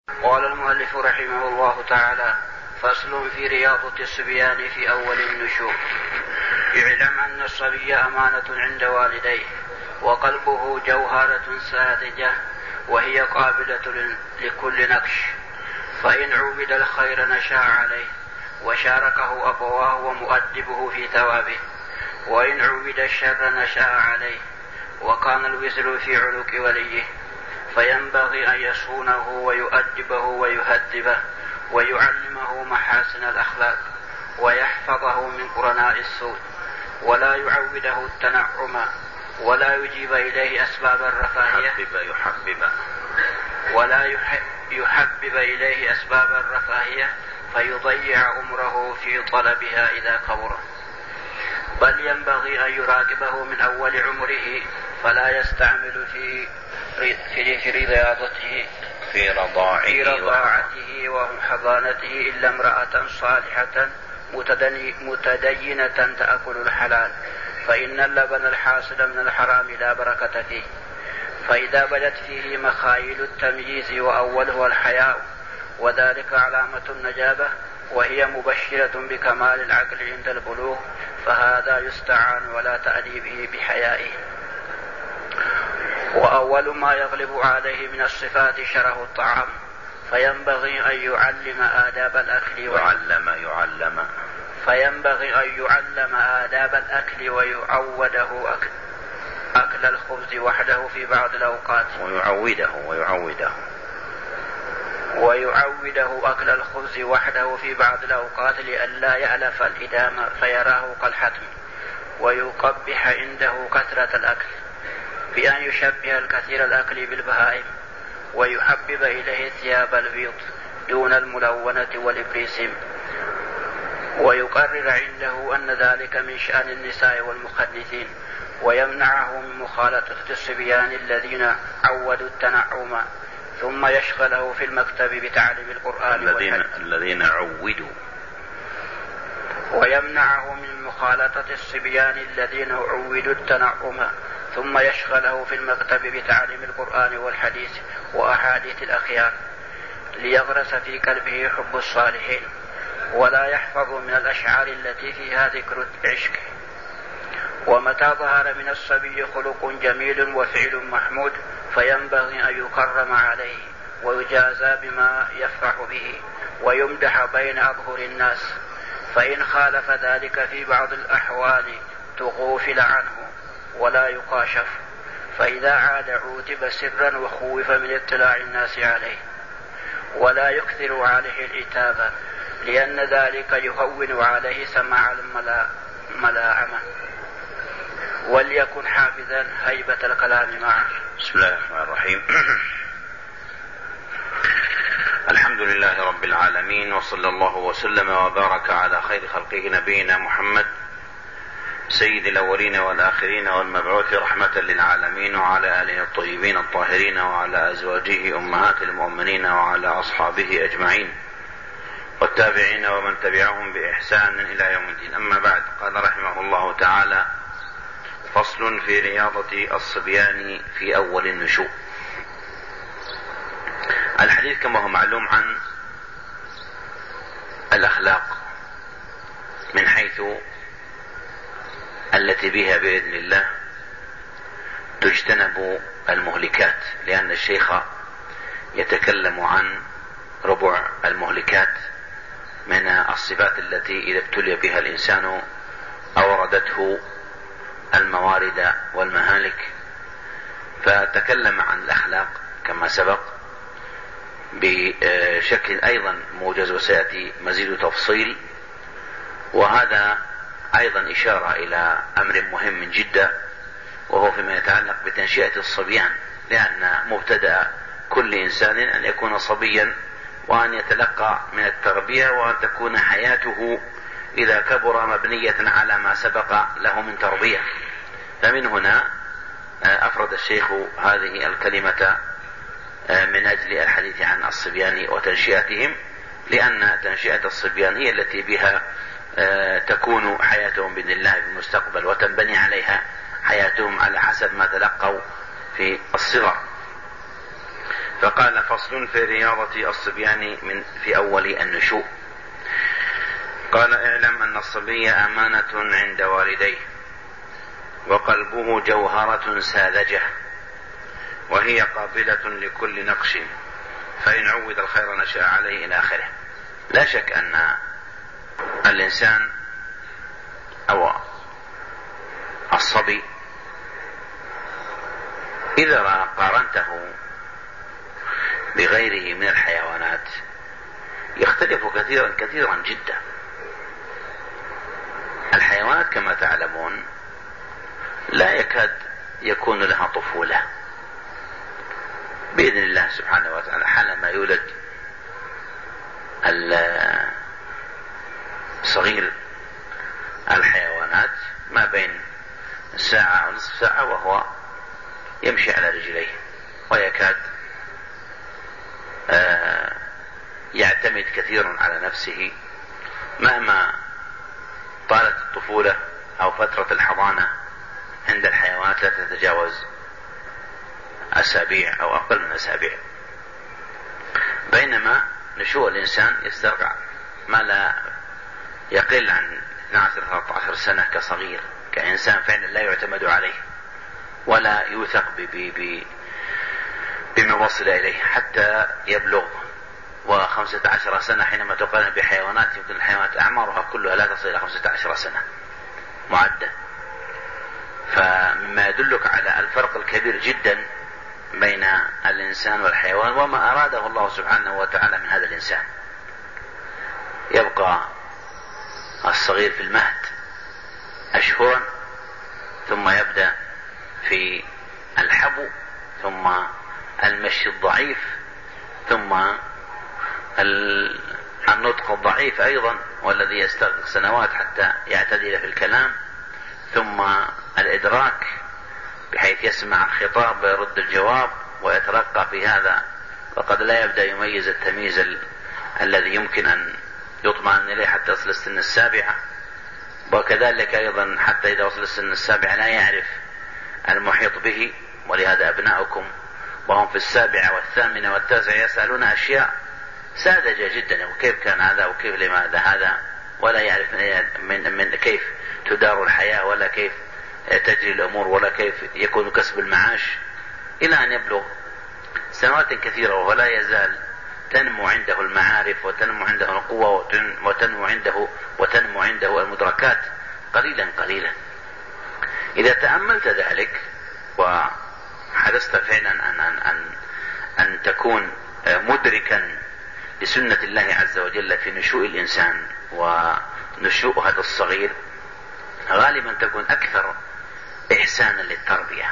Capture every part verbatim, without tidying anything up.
قال المؤلف رحمه الله تعالى: فصل في رياضة الصبيان في أول النشوء. اعلم أن الصبي أمانة عند والديه، وقلبه جوهرة ساذجة، وهي قابلة لكل نقش، فإن عوبد الخير نشأ عليه وشاركه أبواه ومؤدبه في ثوابه، وإن عوبد الشر نشأ عليه وكان الوزر في عنق وليه، فينبغي أن يصونه ويؤدبه ويهذبه ويعلمه محاسن الأخلاق ويحفظه من قرناء السوء، ولا يعوده التنعم، ولا يجيب إليه أسباب الرفاهية يحبب ولا يحبب إليه أسباب الرفاهية فيضيع عمره في طلبها إذا كبر، بل ينبغي أن يراقبه من أول عمره، فلا يستعمل في في رياضته في رضاعته, في رضاعته وحضانته إلا امرأة صالحة متدينة تأكل الحلال، فإن اللبن الحاصل من الحرام لا بركة فيه. فإذا بدت فيه مخايل التمييز وأولها الحياء، وذلك علامة النجابة، وهي مبشرة بكمال العقل عند البلوغ، فهذا يستعان ولا تألي به بحيائه. وأول ما يغلب عليه من الصفات شره الطعام، فينبغي أن يعلم آداب الأكل يعلم يعلم فينبغي أن يعلم آداب الأكل ويعوده أكل, أكل الخبز وحده في بعض الأوقات ويعوده ويعوده ويعوده أكل الخبز وحده في بعض الأوقات لئلا يألف الإدام فيراه كالحتم، ويقبح عنده كثرة الأكل بأن يشبه الكثير الأكل بالبهائم، ويحبب إليه ثياب البيض دون الملونة والإبريسم، ويقرر عنده أن ذلك من شأن النساء والمخنثين، ويمنعه من مخالطة الصبيان الذين عودوا التنعم، ثم يشغله في المكتب بتعليم القرآن الذين, الذين عودوا ويمنعه من مخالطة الصبيان الذين عودوا التنعم، ثم يشغله في المكتب بتعليم القرآن والحديث وأحاديث الأخيار، ليغرس في قلبه حب الصالحين، ولا يحفظ من الأشعار التي فيها ذكر العشق. ومتى ظهر من الصبي خلق جميل وفعل محمود، فينبغي أن يكرم عليه ويجازى بما يفرح به ويمدح بين أظهر الناس، فإن خالف ذلك في بعض الأحوال تغوفل عنه ولا يقاشف، فإذا عاد عوتب سرا وخوف من اطلاع الناس عليه، ولا يكثر عليه العتاب، لأن ذلك يهون عليه سماع الملاعمة، وليكن حافظا هيبة الكلام معه. بسم الله الرحمن الرحيم. الحمد لله رب العالمين، وصلى الله وسلم وبارك على خير خلقه نبينا محمد سيد الأولين والآخرين والمبعوث رحمة للعالمين، وعلى آله الطيبين الطاهرين، وعلى أزواجه أمهات المؤمنين، وعلى أصحابه أجمعين والتابعين ومن تبعهم بإحسان إلى يوم الدين. أما بعد، قال رحمه الله تعالى: فصل في رياضة الصبيان في أول النشوء. الحديث كما هو معلوم عن الأخلاق من حيث التي بها بإذن الله تجتنب المهلكات، لأن الشيخ يتكلم عن ربع المهلكات من الصفات التي إذا ابتلي بها الإنسان أوردته الموارد والمهالك، فتكلم عن الأخلاق كما سبق بشكل أيضا موجز، وسيأتي مزيد تفصيل. وهذا أيضا إشارة إلى أمر مهم جدا، وهو فيما يتعلق بتنشئة الصبيان، لأن مبتدأ كل إنسان أن يكون صبيا وأن يتلقى من التربية، وأن تكون حياته إذا كبر مبنية على ما سبق له من تربية. فمن هنا أفرد الشيخ هذه الكلمة من أجل الحديث عن الصبيان وتنشئتهم، لأن تنشئة الصبيان هي التي بها تكون حياتهم بإذن الله في المستقبل، وتنبني عليها حياتهم على حسب ما تلقوا في الصغر. فقال: فصل في رياضة الصبيان من في أول النشوء. قال: اعلم أن الصبي أمانة عند والديه، وقلبه جوهرة ساذجة، وهي قابلة لكل نقش، فإن عود الخير نشأ عليه إلى آخره. لا شك أن الإنسان أو الصبي إذا قارنته بغيره من الحيوانات يختلف كثيرا كثيرا جدا. الحيوانات كما تعلمون لا يكاد يكون لها طفولة بإذن الله سبحانه وتعالى. حالما يولد صغير الحيوانات ما بين ساعة ونصف ساعة وهو يمشي على رجليه، ويكاد يعتمد كثيرا على نفسه. مهما طالت الطفولة أو فترة الحضانة عند الحيوانات لا تتجاوز أسابيع أو أقل من أسابيع، بينما نشوء الإنسان يسترقع ما لا يقل عن اثنتا عشرة ثلاثة عشر سنة كصغير، كإنسان فعلا لا يعتمد عليه ولا يوثق بما وصل إليه حتى يبلغ وخمسة عشر سنة. حينما تقارن بحيوانات يمكن الحيوانات أعمارها كلها لا تصل إلى خمسة عشر سنة معدة، فمما يدلك على الفرق الكبير جدا بين الإنسان والحيوان وما أراده الله سبحانه وتعالى من هذا الإنسان. يبقى الصغير في المهد أشهرا، ثم يبدأ في الحبو، ثم المشي الضعيف، ثم النطق الضعيف أيضا والذي يستغرق سنوات حتى يعتدل في الكلام، ثم الإدراك بحيث يسمع الخطاب ويرد الجواب ويترقى في هذا، وقد لا يبدأ يميز التمييز ال... الذي يمكن أن يطمئن إليه حتى يصل السن السابعة. وكذلك أيضا حتى إذا وصل السن السابعة لا يعرف المحيط به. ولهذا أبناؤكم وهم في السابعة والثامنة والتاسعة يسألون أشياء ساذجة جدا، وكيف كان هذا وكيف لماذا هذا، ولا يعرف من, من كيف تدار الحياة ولا كيف تجري الأمور ولا كيف يكون كسب المعاش، إلى أن يبلغ سنوات كثيرة وهو لا يزال تنمو عنده المعارف وتنمو عنده القوة وتنمو عنده وتنمو عنده المدركات قليلا قليلا. إذا تأملت ذلك وحرصت فعلا أن, أن, أن, أن تكون مدركا لسنة الله عز وجل في نشوء الإنسان ونشوء هذا الصغير، غالبا تكون أكثر إحسانا للتربية.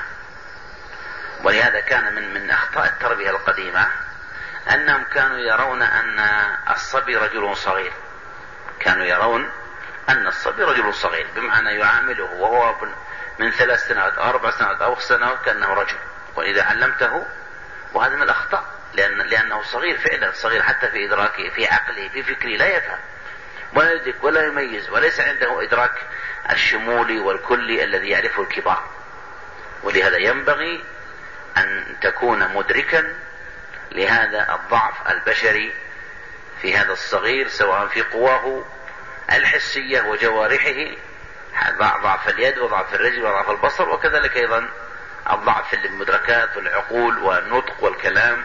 ولهذا كان من من أخطاء التربية القديمة أنهم كانوا يرون أن الصبي رجل صغير، كانوا يرون أن الصبي رجل صغير بمعنى يعامله وهو من ثلاث سنوات أو أربع سنوات أو خمس سنوات كأنه رجل. وإذا علمته، وهذا من الأخطاء، لأن لأنه صغير فعلا، صغير حتى في إدراكه في عقله في فكره، لا يفهم ولا يدرك ولا يميز، وليس عنده إدراك الشمولي والكلي الذي يعرفه الكبار. ولهذا ينبغي أن تكون مدركا لهذا الضعف البشري في هذا الصغير، سواء في قواه الحسية وجوارحه، ضعف اليد وضعف الرجل وضعف البصر، وكذلك أيضا الضعف في المدركات والعقول والنطق والكلام،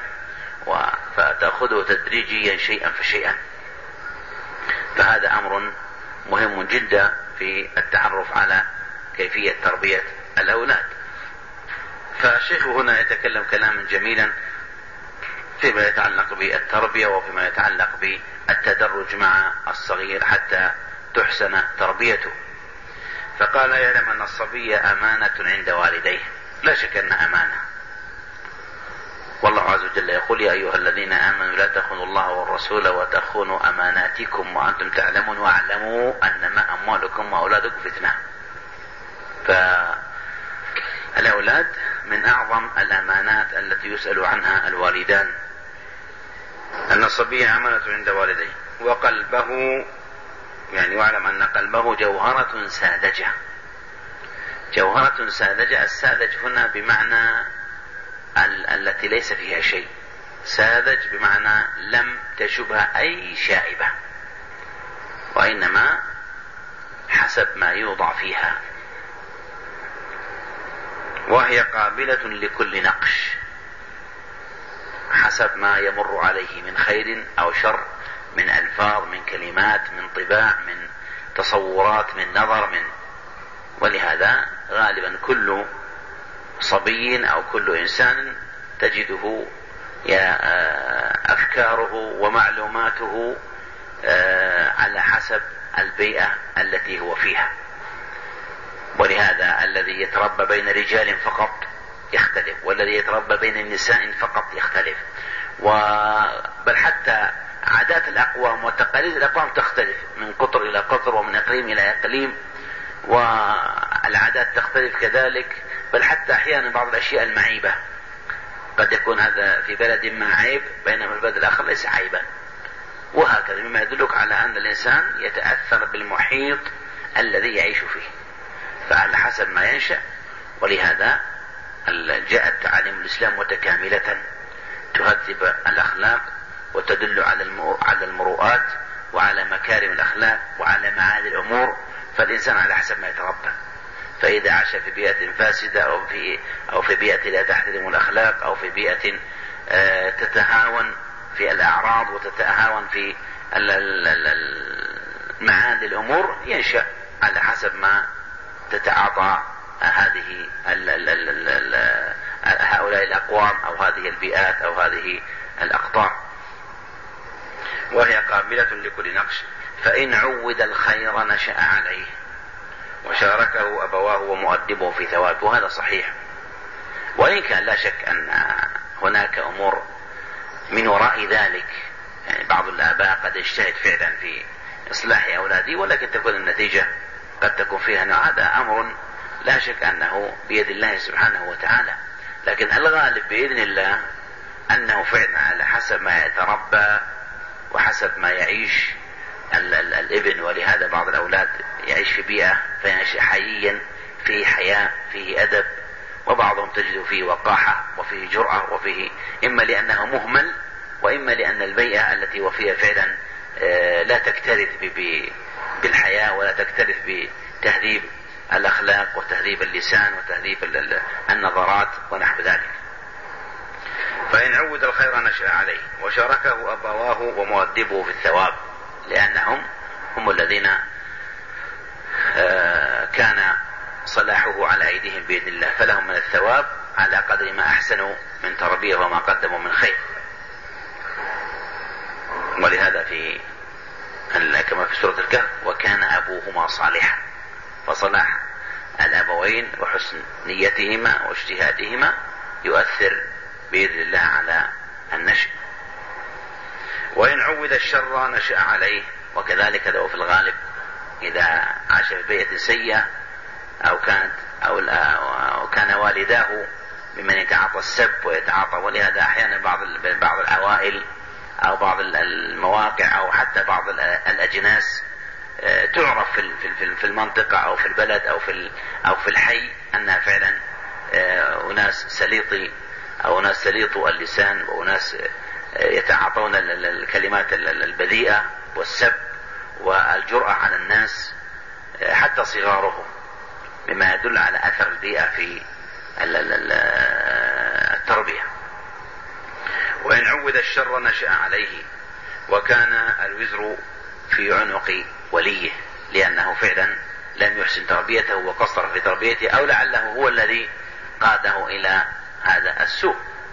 فتأخذه تدريجيا شيئا فشيئا. فهذا أمر مهم جدا في التعرف على كيفية تربية الأولاد. فالشيخ هنا يتكلم كلاما جميلا فيما يتعلق بالتربية وفيما يتعلق بالتدرج مع الصغير حتى تحسن تربيته. فقال: يعلم أن الصبي أمانة عند والديه. لا شك أن أمانة، والله عز وجل يقول: يا أيها الذين آمنوا لا تخونوا الله والرسول وتخونوا أماناتكم وأنتم تعلمون واعلموا أنما أموالكم وأولادكم فتنة. فالأولاد من أعظم الأمانات التي يسأل عنها الوالدان. أن الصبي أمانة عند والديه، وقلبه يعني واعلم أن قلبه جوهرة ساذجة. جوهرة ساذجة، الساذج هنا بمعنى ال- التي ليس فيها شيء. ساذج بمعنى لم تشبه أي شائبة، وإنما حسب ما يوضع فيها، وهي قابلة لكل نقش حسب ما يمر عليه من خير أو شر، من ألفاظ، من كلمات، من طباع، من تصورات، من نظر، من ولهذا غالبا كل صبي أو كل إنسان تجده أفكاره ومعلوماته على حسب البيئة التي هو فيها. ولهذا الذي يتربى بين رجال فقط يختلف، والذي يتربى بين النساء فقط يختلف، بل حتى عادات الأقوام وتقاليد الأقوام تختلف من قطر إلى قطر ومن إقليم إلى إقليم، والعادات تختلف كذلك، بل حتى أحيانا بعض الأشياء المعيبة قد يكون هذا في بلد ما عيب بينما في البلد الآخر ليس عيبا، وهكذا، مما يدلك على أن الإنسان يتأثر بالمحيط الذي يعيش فيه، فعلى حسب ما ينشأ. ولهذا جاءت تعاليم الإسلام متكاملة تهذب الأخلاق وتدل على المروءات وعلى مكارم الأخلاق وعلى معالي الأمور، فالإنسان على حسب ما يتربى. فإذا عاش في بيئة فاسدة أو في أو في بيئة لا تحترم الأخلاق أو في بيئة تتهاون في الأعراض وتتهاون في معالي الأمور، ينشأ على حسب ما تتعاطى هذه هؤلاء الأقوام أو هذه البيئات أو هذه الأقطار. وهي قابلة لكل نقش، فإن عود الخير نشأ عليه وشاركه أبواه ومؤدبه في ثوابه، وهذا صحيح. وإن كان لا شك أن هناك أمور من وراء ذلك، يعني بعض الآباء قد يجتهد فعلا في إصلاح أولاده، ولكن تكون النتيجة قد تكون فيها نوع، هذا أمر لا شك أنه بيد الله سبحانه وتعالى، لكن الغالب بإذن الله أنه فعلا على حسب ما يتربى وحسب ما يعيش ال ال الابن. ولهذا بعض الأولاد يعيش في بيئة فينشأ حييا، فيه حياء، فيه أدب، وبعضهم تجد فيه وقاحة وفيه جرأة وفيه، إما لأنه مهمل وإما لأن البيئة التي هو فيها فعلا لا تكترث بالحياة ولا تكترث بتهذيب الأخلاق وتهذيب اللسان وتهذيب النظرات ونحو ذلك. فإن عود الخير نشأ عليه وشاركه أبواه ومؤدبه في الثواب، لأنهم هم الذين كان صلاحه على أيديهم بإذن الله، فلهم من الثواب على قدر ما أحسنوا من تربية وما قدموا من خير. ولهذا في كما في سورة الكهف وكان أبوهما صالحا، فصلاح الأبوين وحسن نيتهما واجتهادهما يؤثر بإذن الله على النشء. وإن عود الشر نشأ عليه، وكذلك لو في الغالب إذا عاش في بيئة سيئة أو كانت أو, أو كان والداه ممن يتعاطى السب ويتعاطى، ولهذا أحيانا بعض بعض العوائل أو بعض المواقع أو حتى بعض الأجناس تعرف في المنطقة أو في البلد أو في أو في الحي أنها فعلا أناس سليطي أو ناس سليطوا اللسان وأناس يتعاطون الكلمات البذيئة والسب والجرأة على الناس حتى صغارهم، مما يدل على أثر البيئة في التربية. وإن عود الشر نشأ عليه، وكان الوزر في عنق وليه، لأنه فعلا لم يحسن تربيته وقصر في تربيته، أو لعله هو الذي قاده إلى هذا السوء،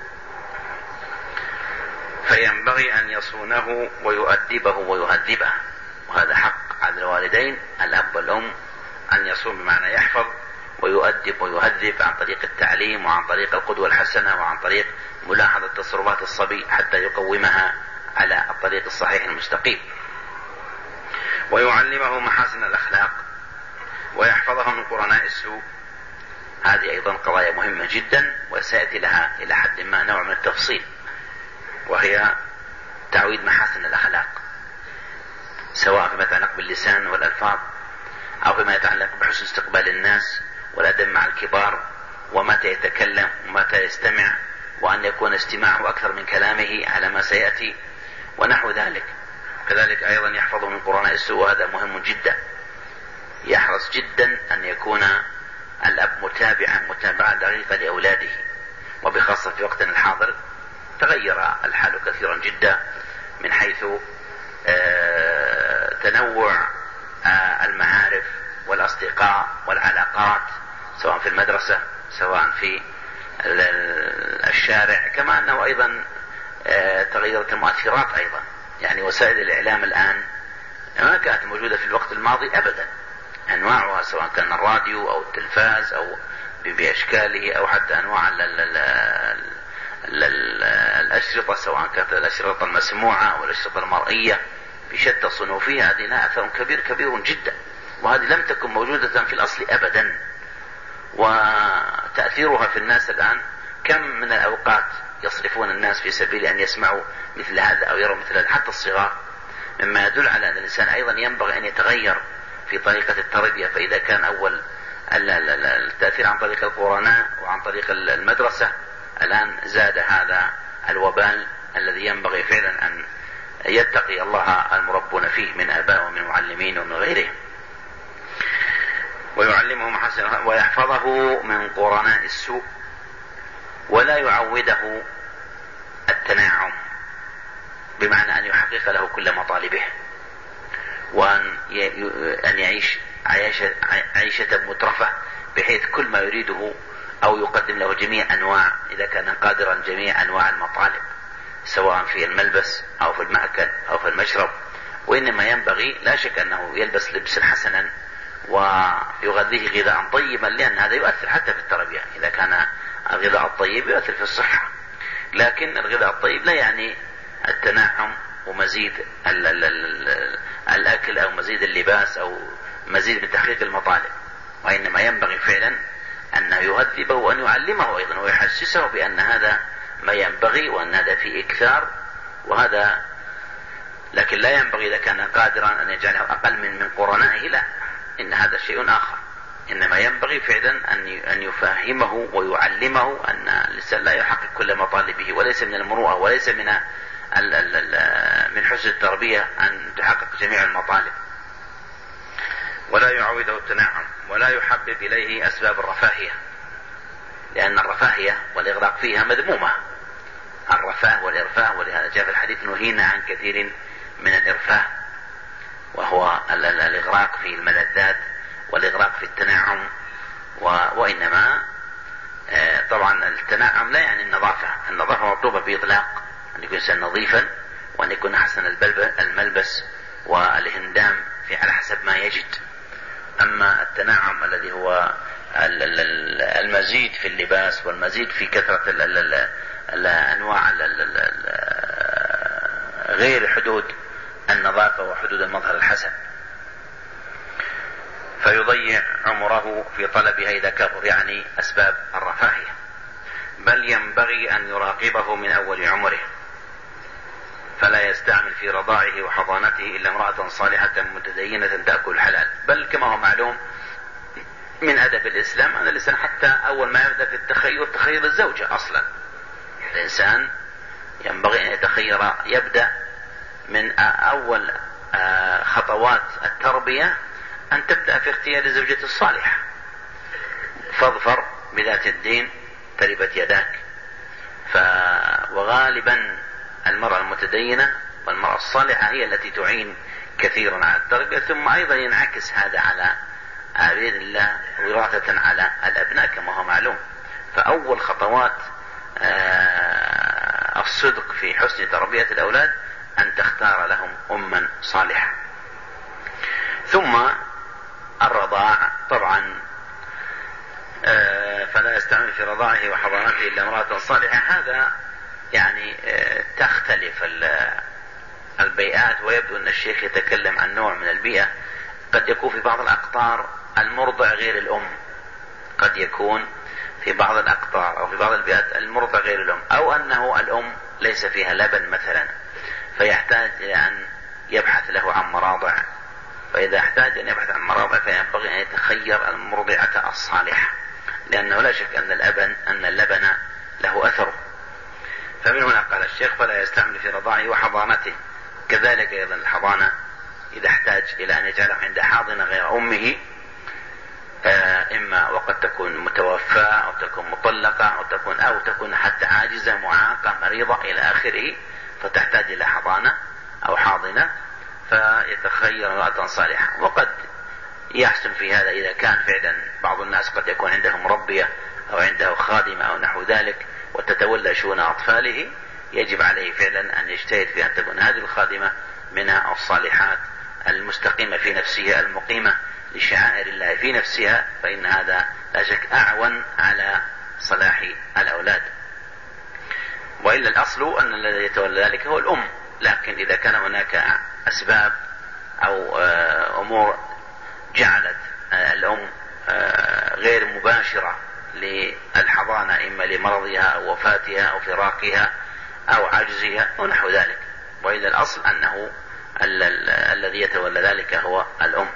فينبغي أن يصونه ويؤدبه ويهذبه. وهذا حق على الوالدين الأب والأم أن يصون بمعنى يحفظ ويؤدب ويهذب عن طريق التعليم وعن طريق القدوة الحسنة وعن طريق ملاحظة تصرفات الصبي حتى يقومها على الطريق الصحيح المستقيم، ويعلمه محاسن الأخلاق ويحفظه من قرناء السوء. هذه أيضا قضايا مهمة جدا وسيأتي لها إلى حد ما نوع من التفصيل، وهي تعويد محاسن الأخلاق سواء فيما يتعلق باللسان والألفاظ أو فيما يتعلق بحسن استقبال الناس والأدب مع الكبار، ومتى يتكلم ومتى يستمع وأن يكون استماعه أكثر من كلامه على ما سيأتي ونحو ذلك. كذلك أيضا يحفظ من قرناء السوء، وهذا مهم جدا. يحرص جدا أن يكون الأب متابعا متابعة دقيقة لأولاده، وبخاصة في وقتنا الحاضر تغير الحال كثيرا جدا من حيث تنوع المعارف والأصدقاء والعلاقات، سواء في المدرسة سواء في الشارع، كما أنه أيضا تغيرت المؤثرات أيضا. يعني وسائل الإعلام الآن ما كانت موجودة في الوقت الماضي أبدا، أنواعها سواء كان الراديو أو التلفاز أو بأشكاله، أو حتى أنواع الأشرطة، سواء كانت الأشرطة المسموعة أو الأشرطة المرئية بشتى صنوفها، هذه لها أثر كبير كبير جدا، وهذه لم تكن موجودة في الأصل أبدا. وتأثيرها في الناس الآن، كم من الأوقات يصرفون الناس في سبيل أن يسمعوا مثل هذا أو يروا مثل هذا، حتى الصغار، مما يدل على أن الإنسان أيضا ينبغي أن يتغير في طريقة التربية. فإذا كان أول التأثير عن طريق القرناء وعن طريق المدرسة، الآن زاد هذا الوبال الذي ينبغي فعلا أن يتقي الله المربون فيه من آباء ومن معلمين ومن غيرهم، ويعلمهم حسنا ويحفظه من قرناء السوء، ولا يعوده التناعم، بمعنى أن يحقق له كل مطالبه، وأن يعيش عيشة مترفة بحيث كل ما يريده أو يقدم له جميع أنواع، إذا كان قادرا جميع أنواع المطالب، سواء في الملبس أو في المأكل أو في المشرب. وإنما ينبغي لا شك أنه يلبس لبسا حسنا ويغذيه غذاء طيبا، لأن هذا يؤثر حتى في التربية. إذا كان الغذاء الطيب يؤثر في الصحة، لكن الغذاء الطيب لا يعني التناعم ومزيد ال ال ال الأكل أو مزيد اللباس أو مزيد من تحقيق المطالب، وإنما ينبغي فعلا أن يهذبه وأن يعلمه أيضا ويحسسه بأن هذا ما ينبغي وأن هذا فيه إكثار وهذا. لكن لا ينبغي إذا كان قادرا أن يجعله أقل من من قرنائه، لا، إن هذا شيء آخر. إنما ينبغي فعلا أن يفهمه ويعلمه أن الإنسان لا يحقق كل مطالبه، وليس من المروءة وليس من من حسن التربية أن تحقق جميع المطالب. ولا يعوده التنعم، ولا يحبب إليه أسباب الرفاهية، لأن الرفاهية والإغراق فيها مذمومة. الرفاه والإرفاه، ولهذا جاء في الحديث نهينا عن كثير من الإرفاه، وهو الإغراق في الملذات والإغراق في التنعم. وإنما طبعا التنعم لا يعني النظافة، النظافة مطلوبة بإطلاق، أن يكون إنسان نظيفا وأن يكون حسن الملبس والهندام في على حسب ما يجد. أما التنعم الذي هو المزيد في اللباس والمزيد في كثرة الأنواع غير حدود النظافة وحدود المظهر الحسن، فيضيع عمره في طلبها إذا كبر، يعني أسباب الرفاهية. بل ينبغي أن يراقبه من أول عمره، فلا يستعمل في رضاعه وحضانته إلا امرأة صالحة متدينة تأكل الحلال. بل كما هو معلوم من أدب الإسلام أن الإنسان حتى أول ما يبدأ في التخير تخير الزوجة أصلا. الإنسان ينبغي أن يتخير، يبدأ من أول خطوات التربية أن تبدأ في اختيار الزوجة الصالحة. فاظفر بذات الدين تربت يداك. ف... وغالبا المرأة المتدينة والمرأة الصالحة هي التي تعين كثيرا على التربية، ثم أيضا ينعكس هذا على بإذن الله وراثة على الأبناء كما هو معلوم. فأول خطوات الصدق في حسن تربية الأولاد أن تختار لهم أما صالحة. ثم الرضاع طبعا فلا يستعمل في رضاعه وحضانته إلا امرأة صالحة. هذا يعني تختلف البيئات، ويبدو أن الشيخ يتكلم عن نوع من البيئة قد يكون في بعض الأقطار المرضع غير الأم، قد يكون في بعض الأقطار أو في بعض البيئات المرضع غير الأم، أو أنه الأم ليس فيها لبن مثلا فيحتاج إلى أن يبحث له عن مراضع. فإذا احتاج أن يبحث عن مراضع فينبغي أن يتخير المرضعة الصالحة، لأنه لا شك أن اللبن أن اللبن له أثر فمن هنا قال الشيخ فلا يستعمل في رضاعه وحضانته. كذلك أيضا الحضانة إذا احتاج إلى أن يجعله عند حاضنة غير أمه، إما وقد تكون متوفاة أو تكون مطلقة أو تكون أو تكون حتى عاجزة معاقة مريضة إلى آخره، فتحتاج إلى حضانة أو حاضنة، فيتخير امرأة صالحة. وقد يحسن في هذا إذا كان فعلا بعض الناس قد يكون عنده مربية أو عنده خادمة أو نحو ذلك وتتولى شؤون أطفاله، يجب عليه فعلا أن يجتهد في أن تكون هذه الخادمة من الصالحات المستقيمة في نفسها المقيمة لشعائر الله في نفسها، فإن هذا لا شك أعون على صلاح الأولاد. وإلا الأصل أن الذي يتولى ذلك هو الأم، لكن إذا كان هناك أسباب أو أمور جعلت الأم غير مباشرة للحضانة، إما لمرضها أو وفاتها أو فراقها أو عجزها أو نحو ذلك، وإلا الأصل أنه الذي يتولى ذلك هو الأم.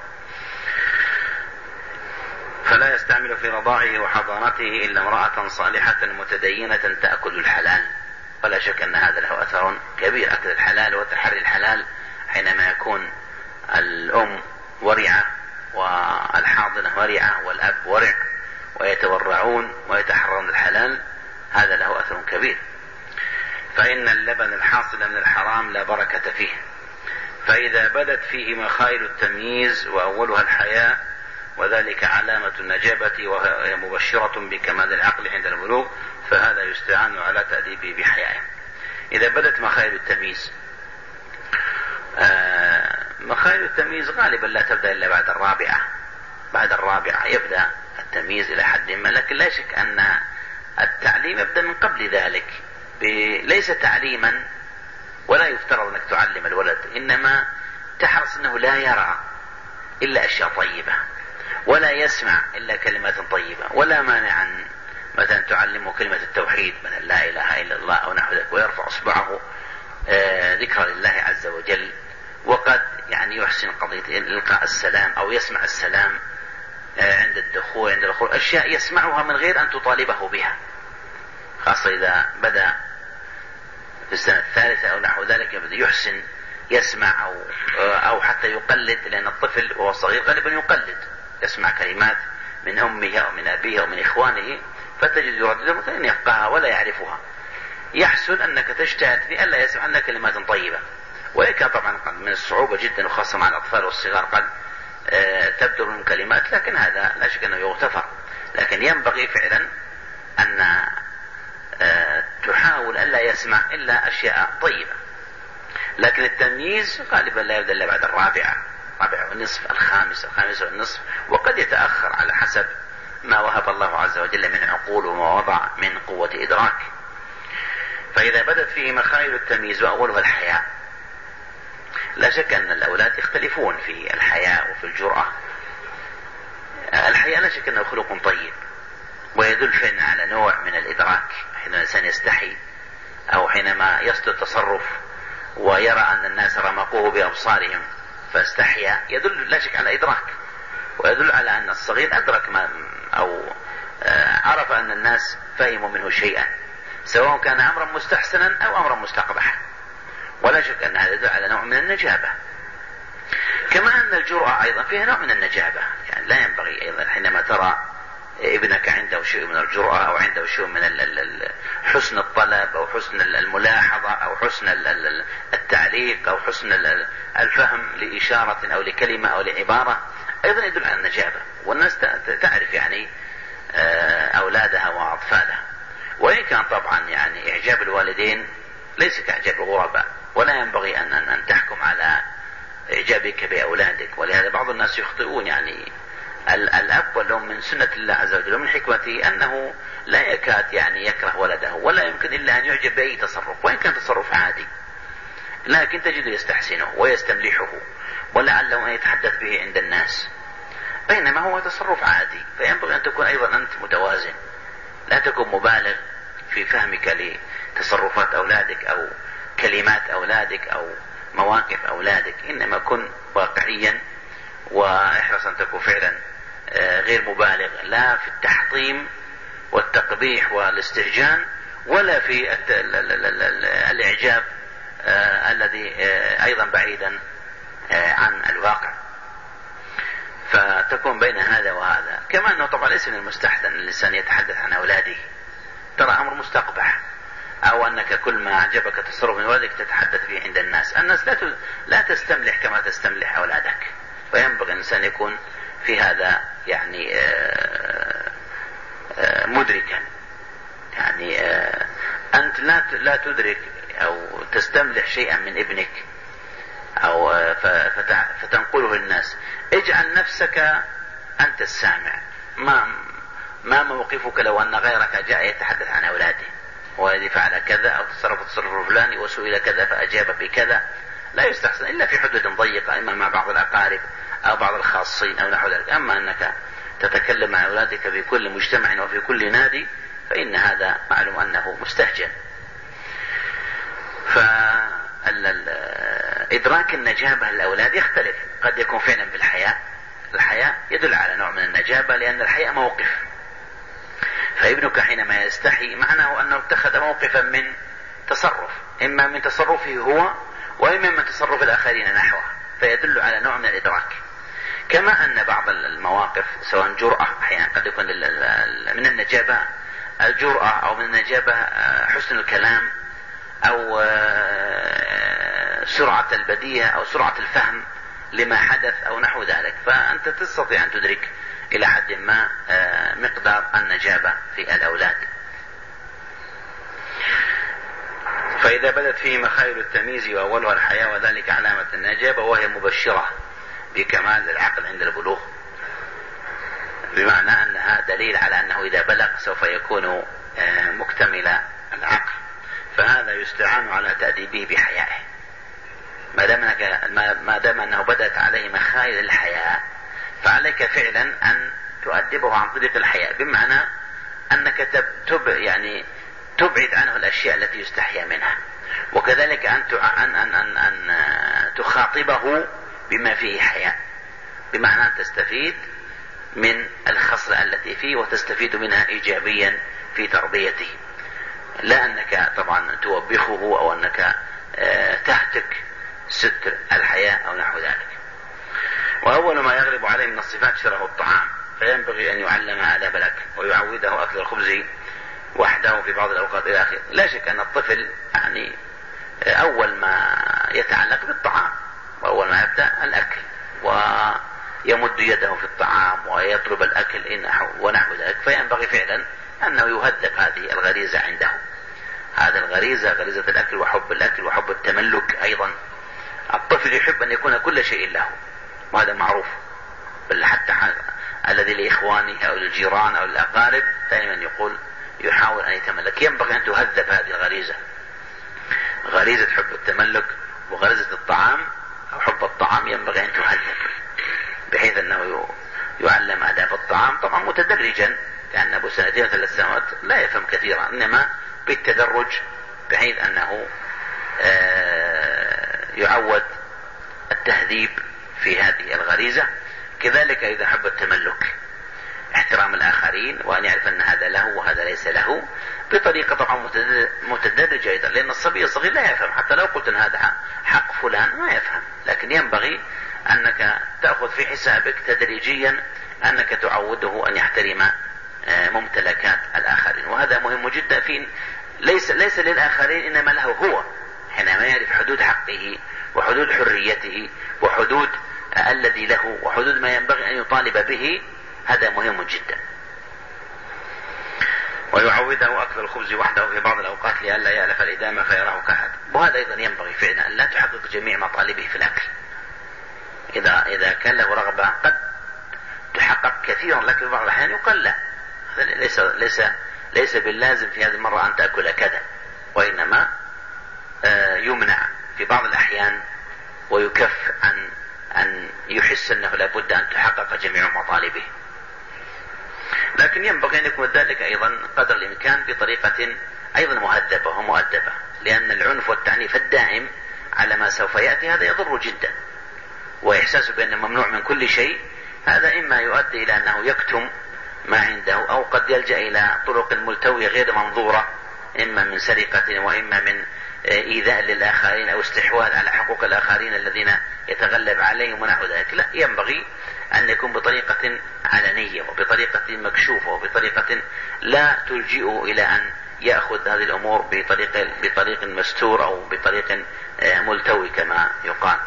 فلا يستعمل في رضاعه وحضانته إلا امرأة صالحة متدينة تأكل الحلال. ولا شك أن هذا له أثر كبير، أكل الحلال وتحري الحلال حينما يكون الأم ورعة والحاضنة ورعة والأب ورع ويتورعون ويتحرون الحلال، هذا له أثر كبير. فإن اللبن الحاصل من الحرام لا بركة فيه، فإذا بدت فيه مخايل التمييز وأولها الحياء، وذلك علامة النجابة وهي مبشرة بكمال العقل عند البلوغ، فهذا يستعان على تأديبه بحيائه. إذا بدت مخايل التمييز، آه مخايل التمييز غالبا لا تبدأ إلا بعد الرابعة، بعد الرابعة يبدأ التمييز إلى حد ما، لكن لا شك أن التعليم يبدأ من قبل ذلك، ليس تعليما ولا يفترض أنك تعلم الولد، إنما تحرص أنه لا يرى إلا أشياء طيبة ولا يسمع إلا كلمات طيبة، ولا مانع أن مثلا تعلمه كلمة التوحيد مثلا لا إله إلا الله أو نحو ذلك، ويرفع إصبعه آه ذكرى لله عز وجل، وقد يعني يحسن قضية إلقاء السلام أو يسمع السلام آه عند الدخول عند الخروج، أشياء يسمعها من غير أن تطالبه بها، خاصة إذا بدأ في السنة الثالثة أو نحو ذلك يبدأ يحسن يسمع أو أو حتى يقلد، لأن الطفل وهو صغير غالبا يقلد، يسمع كلمات من أمه أو من أبيه أو من إخوانه فتجد يرددها مثلا يفقهها ولا يعرفها. يحسن أنك تجتهد في ألا يسمع لنا كلمات طيبة، وإن طبعا قد من الصعوبة جدا وخاصة مع الأطفال والصغار قد آه تبدر من كلمات، لكن هذا لا شك أنه يغتفر، لكن ينبغي فعلا أن آه تحاول ألا يسمع إلا أشياء طيبة. لكن التمييز غالبا لا يبدأ إلا بعد الرابعة، الرابعة والنصف، الخامس الخامس والنصف، وقد يتأخر على حسب ما وهب الله عز وجل من عقول وما وضع من قوة إدراك. فإذا بدت فيه مخايل التمييز وأولها الحياء، لا شك أن الأولاد يختلفون في الحياء وفي الجرأة. الحياء لا شك أنه خلق طيب، ويدل فينا على نوع من الإدراك، حين الإنسان يستحي أو حينما يصدر تصرف ويرى أن الناس رمقوه بأبصارهم فاستحيا، يدل لا شك على إدراك، ويدل على أن الصغير أدرك ما أو عرف أن الناس فهموا منه شيئا، سواء كان أمرا مستحسنا أو أمرا مستقبحا، ولا شك أن هذا يدل على نوع من النجابة. كما أن الجرأة أيضا فيها نوع من النجابة، يعني لا ينبغي أيضا حينما ترى ابنك عنده شيء من الجرأة أو عنده شيء من حسن الطلب أو حسن الملاحظة أو حسن التعليق أو حسن الفهم لإشارة أو لكلمة أو لعبارة، أيضا يدل على النجابة، والناس تعرف يعني أولادها وأطفالها. وإن كان طبعا يعني إعجاب الوالدين ليس كإعجاب الغرباء، ولا ينبغي أن أن تحكم على إعجابك بأولادك، ولهذا بعض الناس يخطئون. يعني الأب والأم من سنة الله عز وجل ومن حكمته أنه لا يكاد يعني يكره ولده، ولا يمكن إلا أن يعجب بأي تصرف، وإن كان تصرف عادي، لكن تجده يستحسنه ويستملحه ولعله أن يتحدث به عند الناس، بينما هو تصرف عادي. فينبغي أن تكون أيضا أنت متوازن، لا تكون مبالغ في فهمك لتصرفات أولادك أو كلمات أولادك أو مواقف أولادك، إنما كن واقعيا، واحرص أن تكون فعلا غير مبالغ لا في التحطيم والتقبيح والاستهجان، ولا في الإعجاب الذي أيضا بعيدا عن الواقع. فتكون بين هذا وهذا. كما أنه طبعا ليس من المستحسن أن الإنسان يتحدث عن أولاده، ترى أمر مستقبح، أو أنك كل ما أعجبك تصرف من ولدك تتحدث فيه عند الناس. الناس لا لا تستملح كما تستملح أولادك، وينبغي الإنسان يكون في هذا يعني مدركا. يعني أنت لا لا تدرك أو تستملح شيئا من ابنك أو فتنقله للناس. اجعل نفسك أنت السامع. ما ما موقفك لو أن غيرك جاء يتحدث عن أولاده، والذي فعل كذا أو تصرف تصرف فلان وسئل كذا فأجاب بكذا؟ لا يستحسن إلا في حدود ضيقة، إما مع بعض الأقارب أو بعض الخاصين أو نحو ذلك. أما أنك تتكلم عن أولادك في كل مجتمع وفي كل نادي فإن هذا معلوم أنه مستهجن. فإدراك النجابة للأولاد يختلف، قد يكون فعلا بالحياء. الحياء يدل على نوع من النجابة، لأن الحياء موقف. فابنك حينما يستحي معناه أنه اتخذ موقفا من تصرف، إما من تصرفه هو وإما من تصرف الآخرين نحوه، فيدل على نوع من الإدراك. كما أن بعض المواقف سواء جرأة، أحيانا قد يكون من النجابة الجرأة، أو من النجابة حسن الكلام، أو سرعة البديهة، أو سرعة الفهم لما حدث أو نحو ذلك. فأنت تستطيع أن تدرك إلى حد ما مقدار النجابة في الأولاد. فإذا بدت فيه مخايل التمييز وأولها الحياة، وذلك علامة النجابة، وهي مبشرة بكمال العقل عند البلوغ، بمعنى أنها دليل على أنه إذا بلغ سوف يكون مكتمل العقل. فهذا يستعان على تأديبه بحيائه، ما دام أنه بدأت عليه مخايل الحياة، فعليك فعلا أن تؤدبه عن طريق الحياء، بمعنى أنك تب يعني تبعد عنه الأشياء التي يستحيا منها، وكذلك أن أن أن أن, أن تخاطبه بما فيه حياء، بمعنى أن تستفيد من الخصلة التي فيه وتستفيد منها إيجابيا في تربيته، لا أنك طبعا توبخه أو أنك تهتك ستر الحياء أو نحو ذلك. وأول ما يغلب عليه من الصفات شره الطعام، فينبغي أن يعلم آداب الأكل ويعوده أكل الخبز وحده في بعض الأوقات إلى آخره. لا شك أن الطفل يعني أول ما يتعلق بالطعام، وأول ما يبدأ الأكل ويمد يده في الطعام ويطلب الأكل ونحو ذلك، فينبغي فعلا أنه يهذب هذه الغريزة عنده. هذه الغريزة غريزة الأكل وحب الأكل وحب التملك أيضا. الطفل يحب أن يكون كل شيء له، وهذا معروف، بل حتى الذي لإخوانه أو للجيران أو للأقارب دائما يقول يحاول أن يتملك. ينبغي أن تهذب هذه الغريزة، غريزة حب التملك وغريزة الطعام أو حب الطعام، ينبغي أن تهذب بحيث أنه يعلم آداب الطعام، طبعا متدرجا، لأن أبو سنتين وثلاث سنوات لا يفهم كثيرا، إنما بالتدرج بحيث أنه يعود التهذيب في هذه الغريزة. كذلك إذا حب التملك، احترام الآخرين، وأن يعرف أن هذا له وهذا ليس له، بطريقة طبعا متدرجة أيضا، لأن الصبي الصغير لا يفهم، حتى لو قلت أن هذا حق فلان ما يفهم، لكن ينبغي أنك تأخذ في حسابك تدريجيا أنك تعوده أن يحترم ممتلكات الآخرين. وهذا مهم جدا، في ليس ليس للآخرين إنما له هو، حينما يعرف حدود حقه وحدود حريته وحدود الذي له وحدود ما ينبغي أن يطالب به، هذا مهم جدا. ويعوده أكل الخبز وحده في بعض الأوقات لئلا يألف الإدامة فيراه كأحد. وهذا أيضا ينبغي فعلا أن لا تحقق جميع مطالبه في الأكل. إذا إذا كان له رغبة قد تحقق كثيرا، لكن في بعض الأحيان يقال لا، هذا ليس ليس ليس باللازم في هذه المرة أن تأكل كذا، وإنما يمنع في بعض الأحيان ويكف عن أن يحس أنه لابد أن تحقق جميع مطالبه. لكن ينبغي أن يكون ذلك أيضا قدر الإمكان بطريقة أيضا مهذبة ومؤدبة، لأن العنف والتعنيف الدائم على ما سوف يأتي هذا يضر جدا، وإحساسه بأنه ممنوع من كل شيء، هذا إما يؤدي إلى أنه يكتم ما عنده، أو قد يلجأ إلى طرق ملتوية غير منظورة إما من سرقة وإما من إيذاء للآخرين أو استحواذ على حقوق الآخرين الذين يتغلب عليهم ونحو ذلك. لا، ينبغي أن يكون بطريقة علنية وبطريقة مكشوفة وبطريقة لا تلجئه إلى أن يأخذ هذه الأمور بطريق, بطريق مستور أو بطريق ملتوي كما يقال.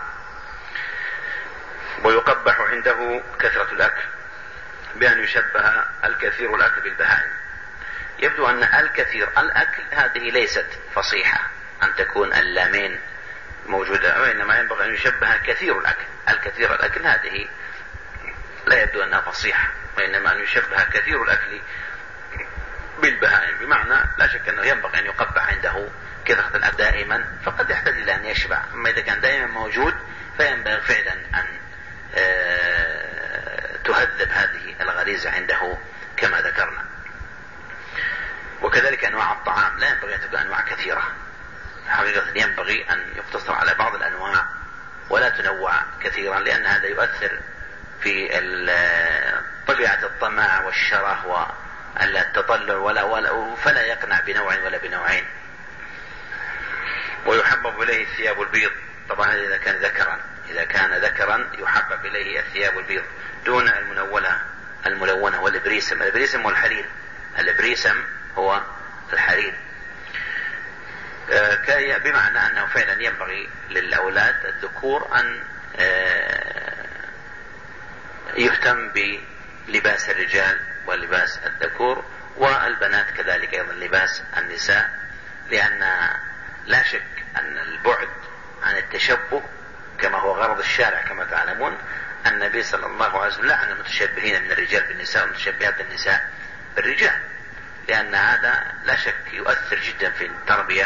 ويقبح عنده كثرة الأكل بأن يشبه الكثير الأكل بالبهائم. يبدو أن الكثير الأكل هذه ليست فصيحة أن تكون اللامين موجودة، وإنما ينبغي أن يشبه كثير الأكل. الكثير الأكل هذه لا يبدو أنها فصيحة، وإنما أن يشبه كثير الأكل بالبهائم، بمعنى لا شك أنه ينبغي أن يقبح عنده كثرة الأكل دائما، فقد يحتاج إلى أن يشبع. أما إذا كان دائما موجود فينبغي فعلا أن تهذب هذه الغريزة عنده كما ذكرنا. وكذلك أنواع الطعام لا ينبغي أن تكون أنواع كثيرة، حقيقة ينبغي أن يقتصر على بعض الأنواع ولا تنوع كثيرا، لأن هذا يؤثر في طبيعة الطمع والشره والتطلع ولا ولا فلا يقنع بنوع ولا بنوعين. ويحبب إليه الثياب البيض، طبعا إذا كان ذكرا إذا كان ذكرا يحبب إليه الثياب البيض دون المنونة الملونة والبريسم. البريسم والحرير، البريسم هو الحرير، آه بمعنى أنه فعلا ينبغي للأولاد الذكور أن آه يهتم بلباس الرجال ولباس الذكور، والبنات كذلك أيضا لباس النساء، لأن لا شك أن البعد عن التشبه كما هو غرض الشارع كما تعلمون. النبي صلى الله عليه وسلم لعن المتشبهين من الرجال بالنساء والمتشبهات بالنساء بالرجال، لأن هذا لا شك يؤثر جدا في التربية.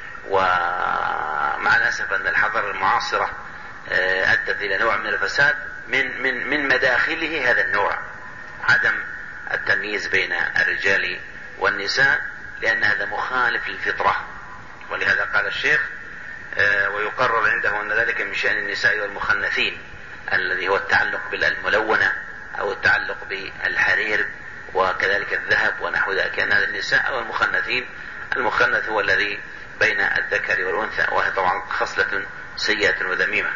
ومع الأسف أن الحضارة المعاصرة أدت إلى نوع من الفساد من من من مداخله هذا النوع، عدم التمييز بين الرجال والنساء، لأن هذا مخالف للفطرة. ولهذا قال الشيخ ويقرر عنده أن ذلك من شأن النساء والمخنثين، الذي هو التعلق بالملونة أو التعلق بالحرير وكذلك الذهب ونحو ذلك، أن هذا النساء والمخنثين. المخنث هو الذي بين الذكر والأنثى، وهي طبعا خصلة سيئة وذميمة.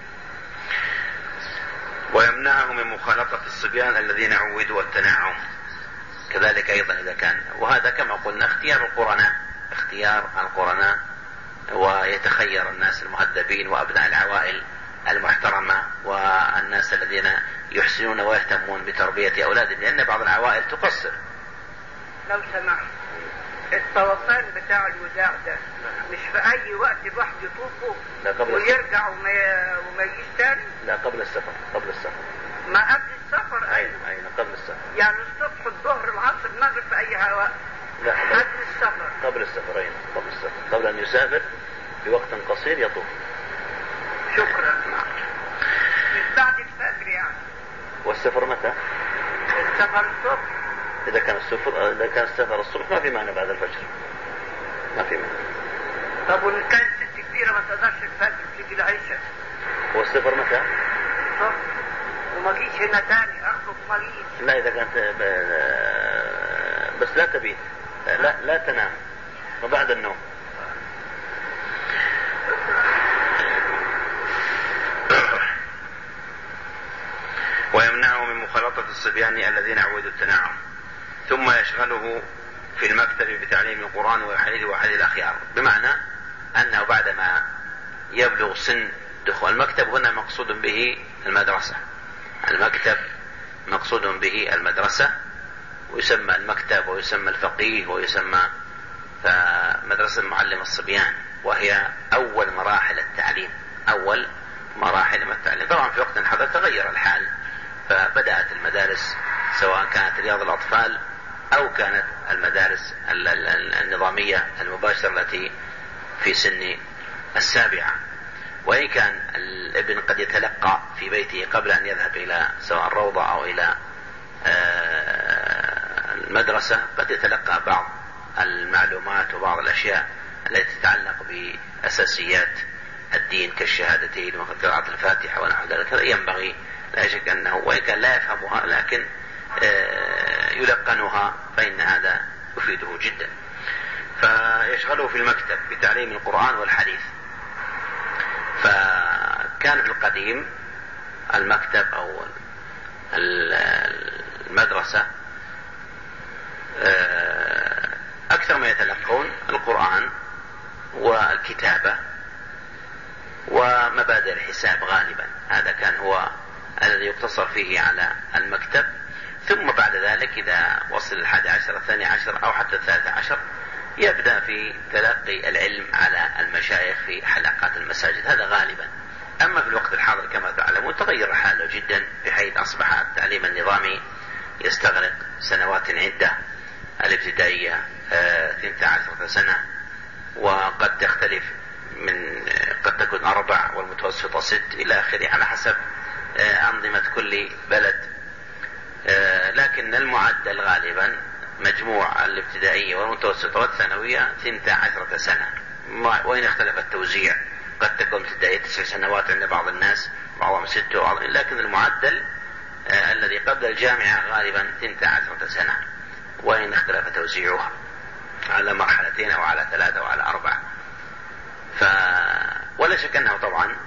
ويمنعه من مخالطة الصبيان الذين عودوا التنعم، كذلك أيضا إذا كان، وهذا كما قلنا اختيار القرناء اختيار القرناء ويتخير الناس المهذبين وأبناء العوائل المحترمة والناس الذين يحسنون ويهتمون بتربية أولادهم، لأن بعض العوائل تقصر. لو سمحت، الطوفان بتاع الوداع ده مش في أي وقت الواحد يطوفه ويرجع وما وما يجيش تاني؟ لا، قبل السفر قبل السفر ما قبل السفر. أين أين قبل السفر، يعني الصبح الظهر العصر المغرب في أي وقت؟ لا، قبل السفر قبل السفر أين قبل السفر قبل أن يسافر بوقت قصير يطوف. شكرا. مش بعد الفجر يعني. والسفر متى؟ السفر الصبح. إذا كان السفر إذا كان السفر الصبح ما في معنى بعد الفجر، ما في معنى. طب وإن كانت ست كبيرة ما تقدرش الفجر تيجي العشاء؟ هو السفر متى؟ الصبح، وما جيش هنا تاني أخرج ما جيش. لا، إذا كانت بس لا تبيت، لا لا تنام وبعد النوم. ويمنعه من مخالطة الصبيان الذين عودوا التنعم، ثم يشغله في المكتب بتعليم القرآن والحديث وحديث الأخيار، بمعنى أنه بعدما يبلغ سن دخول المكتب، هنا مقصود به المدرسة. المكتب مقصود به المدرسة، ويسمى المكتب ويسمى الفقيه ويسمى مدرسة معلم الصبيان، وهي أول مراحل التعليم أول مراحل التعليم. طبعا في وقت الحاضر تغير الحال، فبدأت المدارس سواء كانت رياض الأطفال أو كانت المدارس النظامية المباشرة التي في سن السابعة. وإن كان الابن قد يتلقى في بيته قبل أن يذهب إلى سواء الروضة أو إلى المدرسة، قد يتلقى بعض المعلومات وبعض الأشياء التي تتعلق بأساسيات الدين كالشهادتين وقراءة الفاتحة ونحو ذلك. ينبغي لا شك أنه وإن كان لا يفهمها لكن يلقنها، فإن هذا يفيده جدا. فيشغله في المكتب بتعليم القرآن والحديث. فكان في القديم المكتب أو المدرسة أكثر ما يتلقون القرآن والكتابة ومبادئ الحساب غالبا. هذا كان هو الذي يقتصر فيه على المكتب. ثم بعد ذلك إذا وصل الحادي عشر الثاني عشر أو حتى الثالث عشر يبدأ في تلقي العلم على المشايخ في حلقات المساجد، هذا غالبا. أما في الوقت الحاضر كما تعلمون تغير حاله جدا، بحيث أصبح التعليم النظامي يستغرق سنوات عدة. الابتدائية اثنتا عشرة سنة، وقد تختلف من قد تكون أربع، والمتوسطة ست إلى آخره على حسب أنظمة كل بلد. لكن المعدل غالبا مجموع الابتدائية والمتوسطة والثانوية اثنتا عشرة سنة، وإن اختلف التوزيع قد تكون ابتدائية تسع سنوات عند بعض الناس، بعضهم ست، لكن المعدل الذي قبل الجامعة غالبا اثنتا عشرة سنة، وإن اختلف توزيعها على مرحلتين أو على ثلاثة أو على أربعة. ف... ولا شك أنه طبعا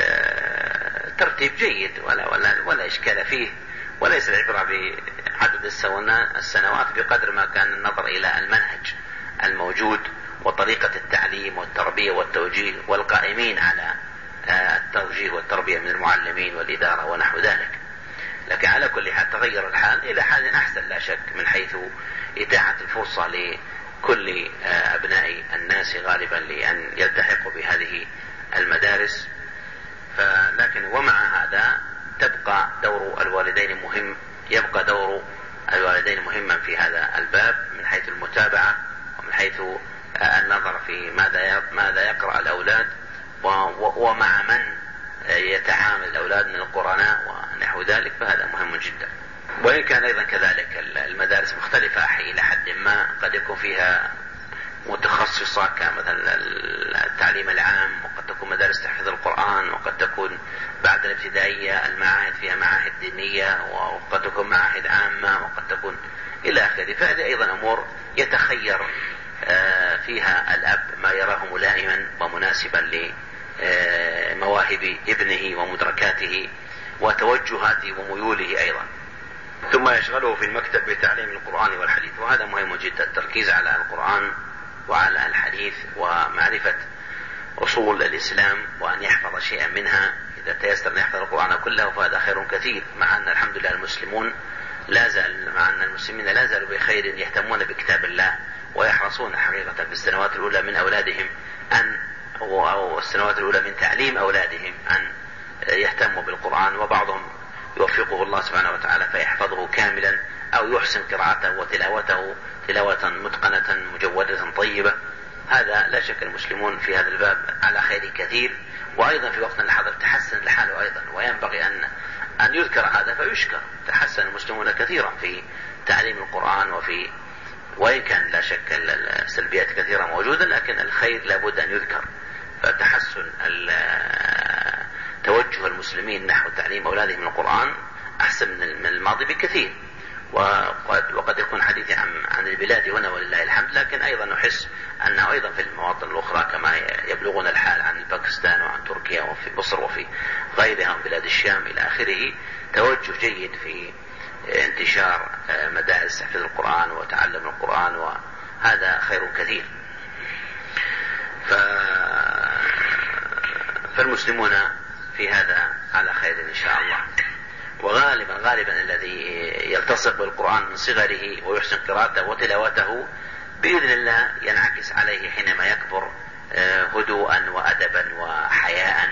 ترتيب جيد ولا, ولا, ولا إشكال فيه، وليس العبرة بعدد السنوات بقدر ما كان النظر إلى المنهج الموجود وطريقة التعليم والتربية والتوجيه والقائمين على التوجيه والتربية من المعلمين والإدارة ونحو ذلك. لكن على كل حال تغير الحال إلى حال أحسن لا شك، من حيث إتاحة الفرصة لكل أبناء الناس غالبا لأن يلتحقوا بهذه المدارس. لكن ومع هذا تبقى دور الوالدين مهم، يبقى دور الوالدين مهما في هذا الباب، من حيث المتابعة ومن حيث النظر في ماذا ماذا يقرأ الأولاد ومع من يتعامل الأولاد من القرناء ونحو ذلك، فهذا مهم جدا. وإن كان أيضا كذلك المدارس مختلفة إلى حد ما، قد يكون فيها متخصصة كمثلا التعليم العام، وقد تكون مدارس تحفيظ القرآن، وقد تكون بعد الابتدائية المعاهد فيها معاهد دينية، وقد تكون معاهد عامة، وقد تكون إلى آخره. فهذه أيضا أمور يتخير فيها الأب ما يراه ملائما ومناسبا لمواهب ابنه ومدركاته وتوجهاته وميوله أيضا. ثم يشغله في المكتب بتعليم القرآن والحديث، وهذا مهم جدا، التركيز على القرآن وعلى الحديث ومعرفة أصول الإسلام، وأن يحفظ شيئا منها. إذا تيسر أن يحفظ القرآن كله فهذا خير كثير، مع أن الحمد لله المسلمون لا زال مع أن المسلمين لا زالوا بخير، يهتمون بكتاب الله ويحرصون حقيقة في السنوات الأولى من أولادهم أن أو السنوات الأولى من تعليم أولادهم أن يهتموا بالقرآن، وبعضهم يوفقه الله سبحانه وتعالى فيحفظه كاملا أو يحسن قراءته وتلاوته تلاوة متقنة مجودة طيبة. هذا لا شك المسلمون في هذا الباب على خير كثير، وأيضا في وقتنا الحاضر تحسن الحال أيضا، وينبغي أن أن يذكر هذا فيشكر. تحسن المسلمون كثيرا في تعليم القرآن، وفي وإن كان لا شك السلبيات كثيرة موجودة، لكن الخير لابد أن يذكر. فتحسن توجه المسلمين نحو تعليم أولادهم القرآن أحسن من الماضي بكثير. وقد, وقد يكون حديثي عن, عن البلاد هنا ولله الحمد، لكن أيضا نحس أنه أيضا في المواطن الأخرى كما يبلغون الحال عن باكستان وعن تركيا وفي مصر وفي غيرها من بلاد الشام إلى آخره توجه جيد في انتشار مدارس تحفيظ القرآن وتعلم القرآن، وهذا خير كثير. ف... فالمسلمون في هذا على خير إن شاء الله. وغالبا غالبا الذي يلتصق بالقرآن من صغره ويحسن قراءته وتلاوته بإذن الله ينعكس عليه حينما يكبر هدوءا وأدبا وحياء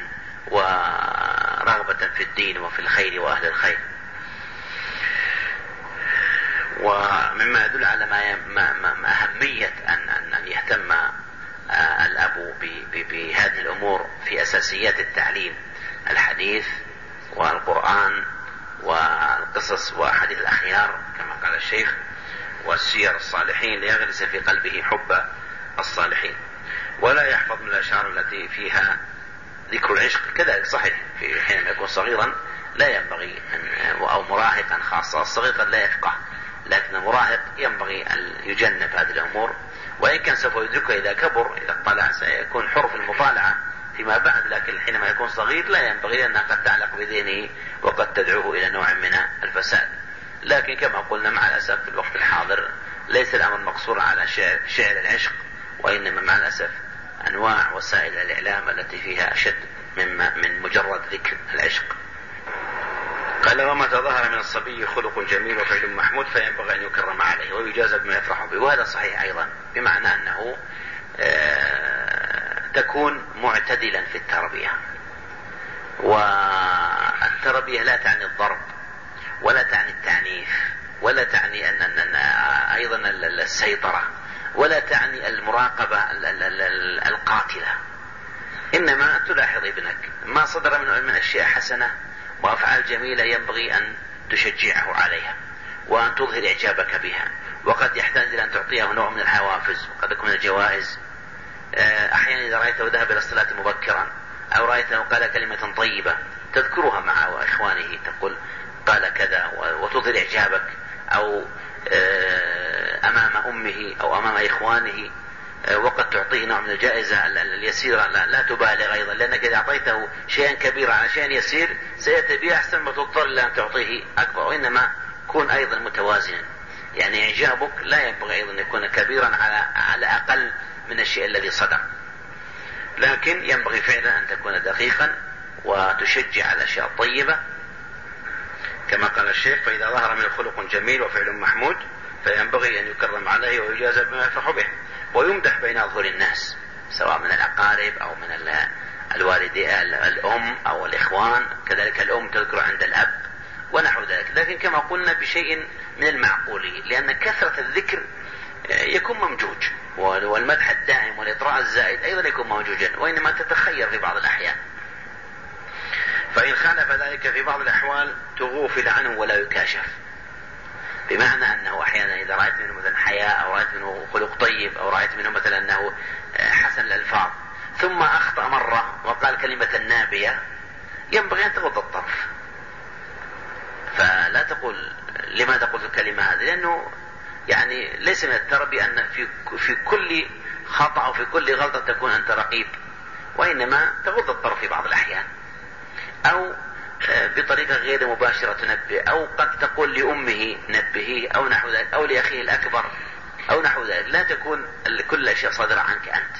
ورغبة في الدين وفي الخير وأهل الخير. ومما يدل على ما, ما, ما, ما أهمية أن, أن يهتم الأب بهذه الأمور في أساسيات التعليم، الحديث والقرآن والقصص وأحاديث الأخيار كما قال الشيخ، والسير الصالحين، ليغرس في قلبه حب الصالحين. ولا يحفظ من الأشعار التي فيها ذكر العشق، كذلك صحيح في حينما يكون صغيرا لا ينبغي أن أو مراهقا خاصة، الصغير قد لا يفقه، لكن المراهق ينبغي أن يجنب هذه الأمور وإن كان سوف يدركه إذا كبر، إذا اطلع سيكون حر في المطالعة فيما بعد، لكن حينما يكون صغير لا ينبغي، لأنها قد تعلق بذهنه وقد تدعوه إلى نوع من الفساد. لكن كما قلنا مع الأسف في الوقت الحاضر ليس الأمر مقصورا على شعر, شعر العشق، وإنما مع الأسف أنواع وسائل الإعلام التي فيها أشد مما من مجرد ذكر العشق. قال: ومتى ظهر من الصبي خلق جميل وفعل محمود فينبغي أن يكرم عليه ويجازى بما يفرح به. وهذا صحيح أيضا، بمعنى أنه تكون معتدلا في التربية، والتربية لا تعني الضرب ولا تعني التعنيف ولا تعني أن أن أيضا السيطرة ولا تعني المراقبة القاتلة، إنما تلاحظ ابنك ما صدر منه من أشياء حسنة وأفعال جميلة ينبغي أن تشجعه عليها وأن تظهر إعجابك بها، وقد يحتاج إلى أن تعطيه نوع من الحوافز وقد يكون الجوائز. أحيانا إذا رأيته ذهب إلى الصلاة مبكرا أو رأيته قال كلمة طيبة تذكرها مع إخوانه، تقول قال كذا وتظهر إعجابك، أو أمام أمه أو أمام إخوانه، وقد تعطيه نوع من الجائزة اليسيرة، لا, لا تبالغ أيضا، لأنك إذا أعطيته شيئا كبيرا على شيء يسير سيتبيه أحسن ما تضطر لأن تعطيه أكبر. وإنما كون أيضا متوازنا، يعني إعجابك لا ينبغي أيضا أن يكون كبيرا على على أقل من الشيء الذي صدر، لكن ينبغي فعلا أن تكون دقيقا وتشجع على الأشياء الطيبة كما قال الشيخ: فإذا ظهر من خلق جميل وفعل محمود فينبغي أن يكرم عليه ويجازى بما يفرح به، ويمدح بين أظهر الناس سواء من الأقارب أو من الوالدين الأم أو الإخوان، كذلك الأم تذكر عند الأب ونحو ذلك، لكن كما قلنا بشيء من المعقول، لأن كثرة الذكر يكون ممجوج، والمدح الدائم والإطراء الزائد أيضا يكون موجودا، وإنما تتخير في بعض الأحيان. فإن خالف ذلك في بعض الأحوال تغوفل عنه ولا يكاشف، بمعنى أنه أحيانا إذا رأيت منه مثلا حياء أو رأيت منه خلق طيب أو رأيت منه مثلا أنه حسن الألفاظ ثم أخطأ مرة وقال كلمة نابية، ينبغي أن تغض الطرف، فلا تقول لماذا قلت الكلمة هذه، لأنه يعني ليس من التربية أن في في كل خطأ وفي كل غلطة تكون أنت رقيب، وإنما تغض الطرف في بعض الأحيان، أو بطريقة غير مباشرة تنبه، أو قد تقول لأمه نبهيه أو نحو ذلك، أو لأخيه الأكبر أو نحو ذلك، لا تكون كل شيء صادر عنك أنت.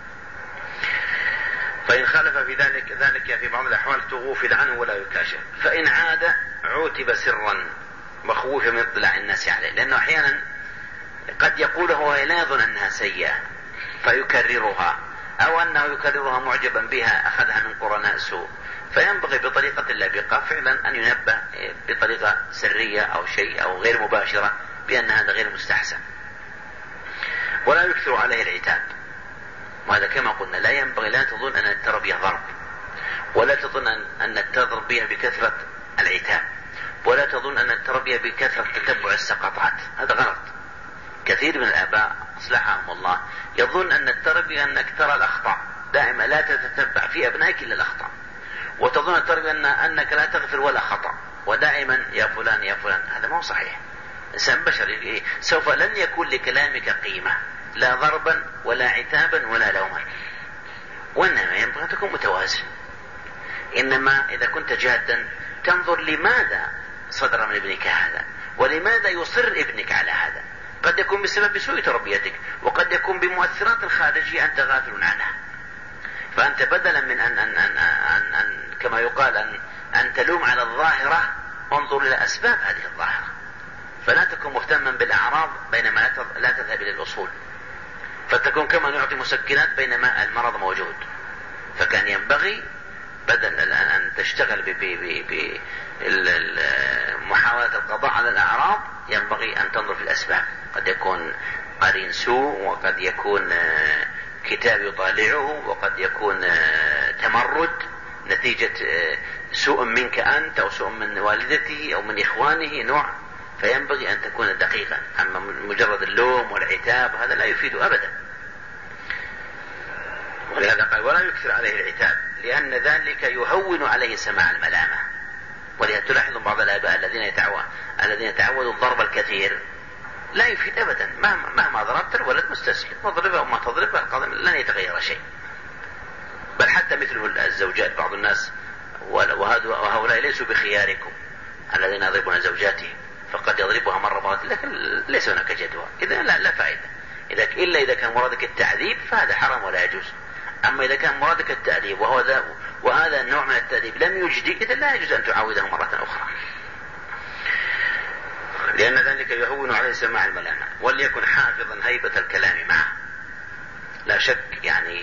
فإن خالف في ذلك ذلك في بعض الأحوال تغوفل عنه ولا يكاشف. فإن عاد عوتب سرا مخوف من اطلاع الناس عليه، لأنه أحيانا قد يقول هو لا يظن أنها سيئة فيكررها، أو أنه يكررها معجبا بها أخذها من قرناء سوء، فينبغي بطريقة لبقة فعلا أن ينبه بطريقة سرية أو شيء أو غير مباشرة بأن هذا غير مستحسن، ولا يكثر عليه العتاب. وهذا كما قلنا لا ينبغي، لا تظن أن التربية ضرب، ولا تظن أن التربية بكثرة العتاب، ولا تظن أن التربية بكثرة تتبع السقطات، هذا غلط. كثير من الآباء أصلحهم الله يظن أن التربية أنك ترى الأخطاء دائما، لا تتبع في أبنائك إلا الأخطاء، وتظن التربية أن أنك لا تغفر ولا خطأ ودائما يا فلان يا فلان، هذا ما هو صحيح. إنسان بشري سوف لن يكون لكلامك قيمة، لا ضربا ولا عتابا ولا لوما، وإنما ينبغي أن تكون متوازن. إنما إذا كنت جادا تنظر لماذا صدر من ابنك هذا، ولماذا يصر ابنك على هذا، قد يكون بسبب سوء تربيتك، وقد يكون بمؤثرات خارجية أنت غافل عنها، فأنت بدلا من أن, أن, أن, أن, أن كما يقال أن, أن تلوم على الظاهرة، انظر إلى أسباب هذه الظاهرة، فلا تكون مهتما بالأعراض بينما لا تذهب إلى الأصول، فتكون كما نعطي مسكنات بينما المرض موجود. فكان ينبغي بدل أن تشتغل بمحاولة القضاء على الأعراض ينبغي أن تنظر في الأسباب. قد يكون قرين سوء، وقد يكون كتاب يطالعه، وقد يكون تمرد نتيجة سوء منك أنت أو سوء من والدته أو من إخوانه نوع، فينبغي أن تكون دقيقا. أما مجرد اللوم والعتاب هذا لا يفيد أبدا، ولهذا قال ولا يكثر عليه العتاب، لأن ذلك يهون عليه سماع الملامة. ولهذا تلاحظ بعض الآباء الذين يتعودوا الذين يتعودوا الضرب الكثير لا يفيد أبدا. مهما, مهما ضربت الولد مستسلم، واضربه وما تضربه القضاء لن يتغير شيء. بل حتى مثل الزوجات بعض الناس وهؤلاء ليسوا بخياركم الذين يضربون زوجاتهم، فقد يضربها مرة مرة لكن ليس هناك جدوى، إذا لا, لا فائدة. إذا إلا إذا كان مرادك التعذيب فهذا حرام ولا يجوز. أما إذا كان مرادك التأديب وهو ذا وهذا النوع من التأديب لم يجدي، إذا لا يجوز أن تعاوده مرة أخرى، لأن ذلك يهون عليه سماع الملامة. وليكن حافظا هيبة الكلام معه. لا شك يعني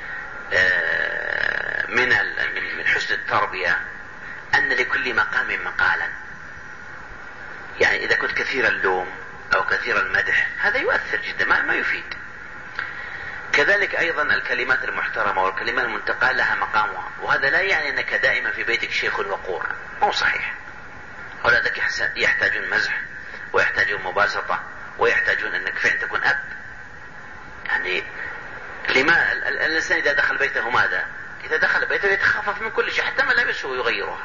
من من حسن التربية أن لكل مقام مقالا. يعني إذا كنت كثير اللوم أو كثير المدح هذا يؤثر جدا، ما, ما يفيد. كذلك أيضا الكلمات المحترمة والكلمات المنتقاة لها مقامها، وهذا لا يعني أنك دائما في بيتك شيخ وقور، مو صحيح. أولادك يحتاجون مزح ويحتاجون مباسطة ويحتاجون أنك فعلا تكون أب. يعني لما الإنسان إذا دخل بيته ماذا؟ إذا دخل بيته يتخفف من كل شيء حتى ملابسه ويغيرها.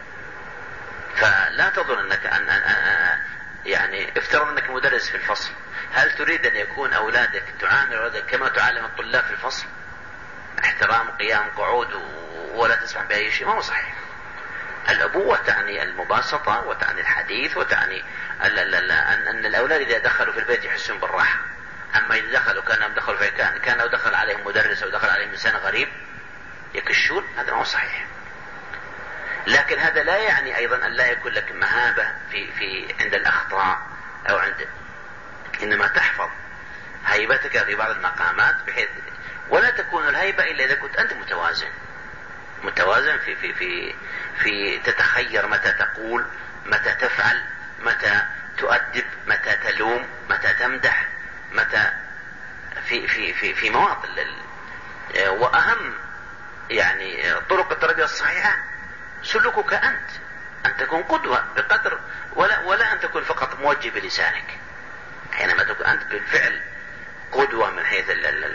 فلا تظن أنك أن أن يعني افترض أنك مدرس في الفصل، هل تريد أن يكون أولادك تعامل أولادك كما تعلم الطلاب في الفصل؟ احترام، قيام، قعود، ولا تسمح بأي شيء، ما هو صحيح. الأبوة تعني المباسطة وتعني الحديث وتعني أن الأولاد إذا دخلوا في البيت يحسون بالراحة. أما إذا دخلوا كانوا دخلوا في كان كانوا دخل عليهم مدرس أو دخل عليهم إنسان غريب يكشون، هذا ما هو صحيح. لكن هذا لا يعني أيضا أن لا يكون لك مهابة في في عند الأخطاء أو عند، إنما تحفظ هيبتك في بعض المقامات بحيث ولا تكون الهيبة إلا إذا كنت أنت متوازن متوازن في في في في تتخير متى تقول، متى تفعل، متى تؤدب، متى تلوم، متى تمدح، متى في في في في مواطن. وأهم يعني طرق التربية الصحيحة سلوكك أنت، أن تكون قدوة بقدر ولا ولا أن تكون فقط موجه بلسانك. حينما تكون أنت بالفعل قدوة من حيث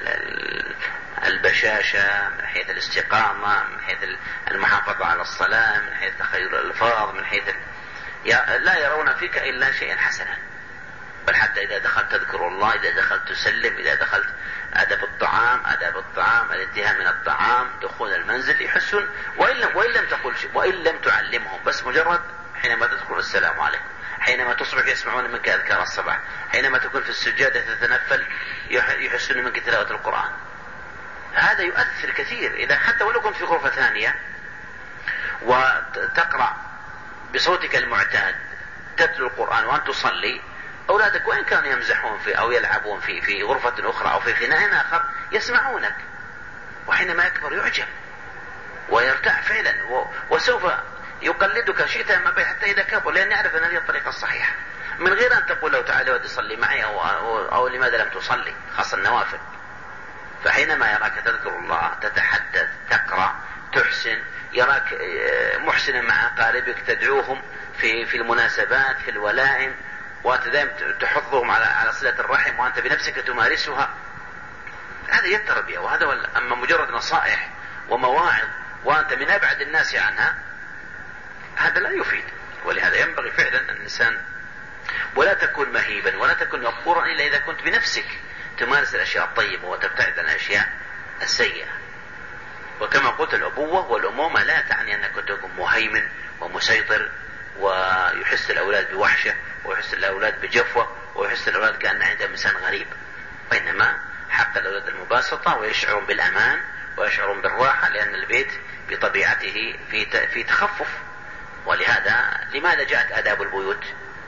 البشاشة، من حيث الاستقامة، من حيث المحافظة على الصلاة، من حيث تخير الألفاظ، من حيث لا يرون فيك إلا شيئا حسنا. بل حتى إذا دخلت تذكر الله، إذا دخلت تسلم، إذا دخلت أدب الطعام، أدب الطعام، الانتهاء من الطعام، دخول المنزل، يحسون. وإن لم, وإن لم تقول شيء، وإن لم تعلمهم، بس مجرد حينما تذكر السلام عليكم، حينما تصبح يسمعون منك أذكار الصباح، حينما تكون في السجادة تتنفل يحسون منك تلاوة القرآن. هذا يؤثر كثير. إذا حتى ولو كنت في غرفة ثانية وتقرأ بصوتك المعتاد تتلو القرآن وأن تصلي، أولادك وإن كانوا يمزحون في أو يلعبون في في غرفة أخرى أو في فناء آخر يسمعونك، وحينما يكبر يعجب ويرتاح فعلا وسوف يقلدك شئت أم أبيت حتى إذا كبر، لأن يعرف أن هذه الطريقة الصحيحة، من غير أن تقول له تعالى وتصلي معي أو, أو, أو لماذا لم تصلي، خاصة النوافل. فحينما يراك تذكر الله، تتحدث، تقرأ، تحسن، يراك محسنا مع أقاربك، تدعوهم في في المناسبات، في الولائم، وأنت دائما تحضهم على على صلة الرحم وأنت بنفسك تمارسها، هذا هي التربية. وهذا أما مجرد نصائح ومواعظ وأنت من أبعد الناس عنها، هذا لا يفيد. ولهذا ينبغي فعلا الإنسان ولا تكون مهيبا ولا تكون مقبورا إلا إذا كنت بنفسك تمارس الأشياء الطيبة وتبتعد عن الأشياء السيئة. وكما قلت الأبوة والأمومة لا تعني أنك تكون مهيمن ومسيطر ويحس الأولاد بوحشة ويحس الأولاد بجفوة ويحس الأولاد كأن عندهم إنسان غريب، وإنما حق الأولاد المباسطة ويشعرون بالأمان ويشعرون بالراحة، لأن البيت بطبيعته في في تخفف. ولهذا لماذا جاءت آداب البيوت؟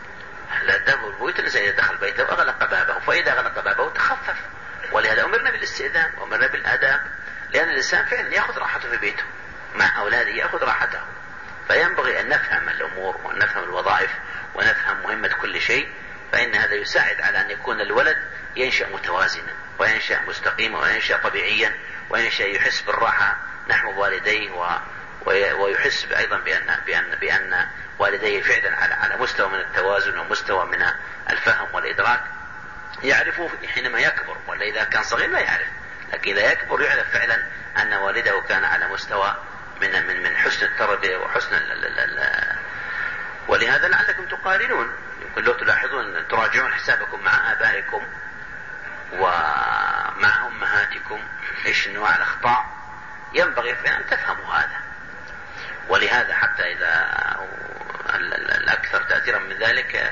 آداب البيوت الإنسان إذا دخل بيته وأغلق بابه، فإذا أغلق بابه تخفف. ولهذا أمرنا بالاستئذان وأمرنا بالآداب، لأن الإنسان فعلا يأخذ راحته في بيته مع أولاده، يأخذ راحته. فينبغي أن نفهم الأمور وأن نفهم الوظائف ونفهم مهمة كل شيء، فإن هذا يساعد على أن يكون الولد ينشأ متوازنا وينشأ مستقيما وينشأ طبيعيا وينشأ يحس بالراحة نحو والديه و... ويحس أيضا بأن, بأن, بأن والديه فعلا على... على مستوى من التوازن ومستوى من الفهم والإدراك يعرفه حينما يكبر. ولا إذا كان صغير لا يعرف، لكن إذا يكبر يعرف فعلا أن والده كان على مستوى من من من حسن التربية وحسن ال ال ال ولهذا لعلكم تقارنون، يمكن لو تلاحظون تراجعون حسابكم مع آبائكم ومع أمهاتكم إيش أنواع الأخطاء، ينبغي أن تفهموا هذا. ولهذا حتى إذا الأكثر تأثيرا من ذلك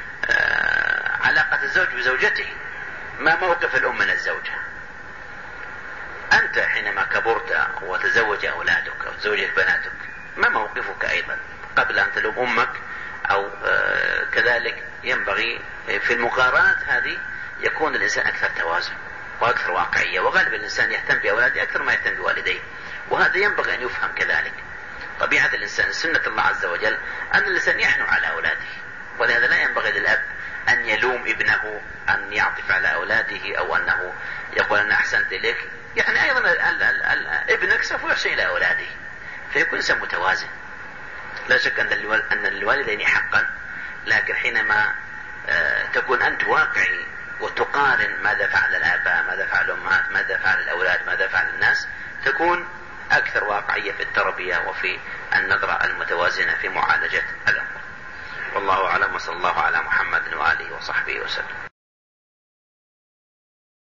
علاقة الزوج بزوجته، ما موقف الأم من الزوجة؟ أنت حينما كبرت وتزوج أولادك أو تزوجت بناتك، ما موقفك أيضا قبل أن تلوم أمك؟ أو كذلك ينبغي في المقارنات هذه يكون الإنسان أكثر توازن وأكثر واقعية، وغالب الإنسان يهتم بأولاده أكثر ما يهتم بوالديه، وهذا ينبغي أن يفهم كذلك. طبيعة الإنسان سنة الله عز وجل أن الإنسان يحنو على أولاده، ولهذا لا ينبغي للأب أن يلوم ابنه أن يعطف على أولاده أو أنه يقول أنا أحسنت إليك. يعني أيضا ال ال ال ابنك سوف يحسن إلى أولاده، فيكون إنسان متوازن. لا شك أن للوالدين حقا، لكن حينما تكون أنت واقعي وتقارن ماذا فعل الآباء، ماذا فعل الأمهات، ماذا فعل الأولاد، ماذا فعل الناس، تكون أكثر واقعية في التربية وفي النظرة المتوازنة في معالجة الأمور. والله أعلم، وصلى الله على محمد وآله وصحبه وسلم.